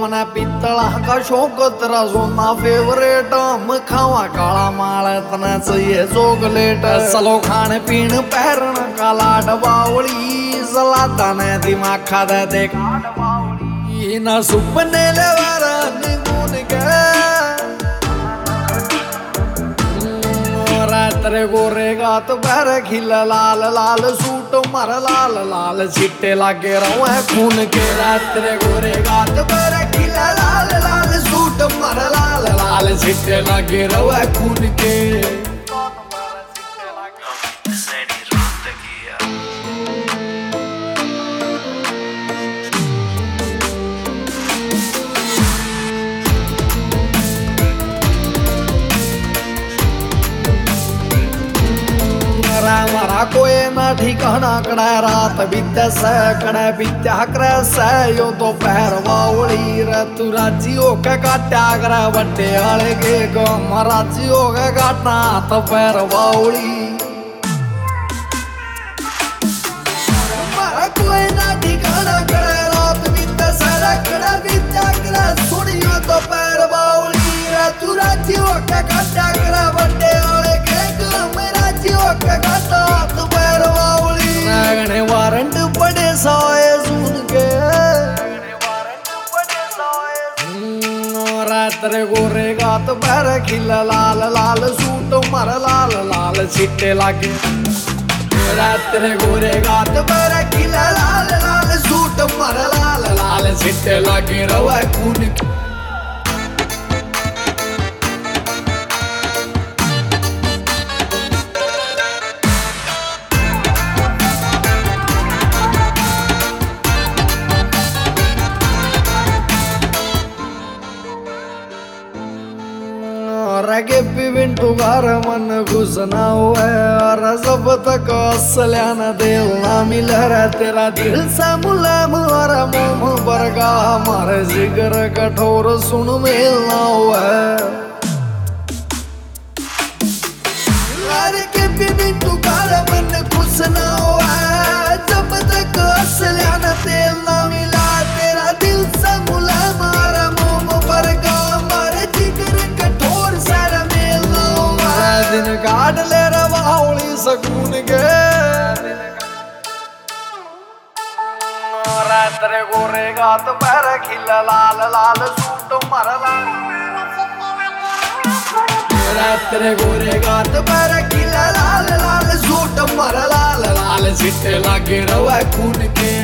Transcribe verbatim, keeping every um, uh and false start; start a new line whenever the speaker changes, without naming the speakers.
मने पित्तला का शौक तेरा सोना फेवरेट हम खावा काला माल तने चाहिए चॉकलेट सलो खाने पीने पैरन का लाड बावली सलादा ने दिमाग खा दे देख ना सुपने ले वारन गुन के तेरे गोरे गात पैर खिला लाल लाल सूट मर लाल लाल छिट्टे लागे रहो है खून के तेरे गोरे गात पैर खिला लाल लाल सूट मर लाल लाल छिट्टे लागे रहो है खून के मारा कोई ना ठिकाना कड़ा रात बीते से कड़े बीत्या करे से यो तो पैर बावली रे तू राजी होके काट्या करे बट्टे आले के गम राजी होके काटना तो पैर बावली मारा कोई ना ठिकाना कड़े रात बीते से कड़े बीत्या करे सुनियो तो पैर बावली रे तू राजी होके काट्या करे बट्टे आले के गम राजी होके काटना वारंट पड़े साए सुन के तेरे गोरे गात पैर खिला लाल लाल सूट मर लाल लाल छिट्टे लागे तेरे गोरे गात पैर खिला लाल लाल सूट मर लाल लाल छिट्टे लागे रवा खून रगे पिविंटू घर मन घुसना हुआ और सब तक असल्यान दिल ना मिल रहा तेरा दिल सा मुलायम और मोम बरगा हमारे जिगर कठोर सुन मिलना हुआ रगे पिविंटू घर मन घुसना हुआ जब तक असल्यान दिल ना मिला तेरा दिल सा मुलायम और मोम बरगा हमारे जिगर दिन काट ले रवावली सकून के तेरे गोरे गात पैर खिला लाल लाल सूट मर लाल तेरे गोरे गात पैर खिला लाल लाल सूट मर लाल लाल छिट्टे लागे रवा खून के